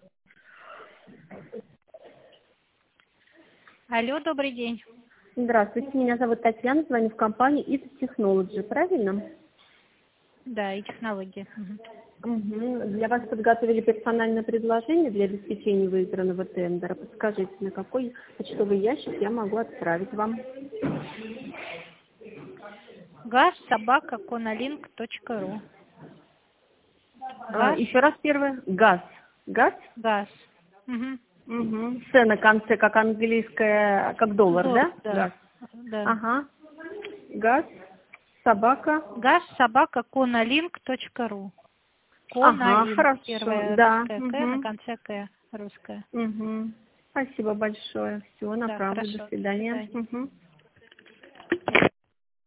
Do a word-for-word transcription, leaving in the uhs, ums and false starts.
Алло, добрый день. Здравствуйте, меня зовут Татьяна, звоню в компанию ай ти Technology, правильно? Да, и технологии. Угу. Угу. Для вас подготовили персональное предложение для обеспечения выигранного тендера. Подскажите, на какой почтовый ящик я могу отправить вам? газ собака конолинк точка ру. А, еще раз первое. Газ. Газ? Газ. Угу. Угу. С на конце, как английская, как доллар, Доллар, да? да? Газ. Да. Ага. Газ, собака. Газ собака конолинк точка ру. Ага, Конолинк. хорошо. Первая Да. русская К, на Угу. конце К русская. Угу. Спасибо большое. Всего Да, направлю. хорошо. До свидания. До свидания. Угу.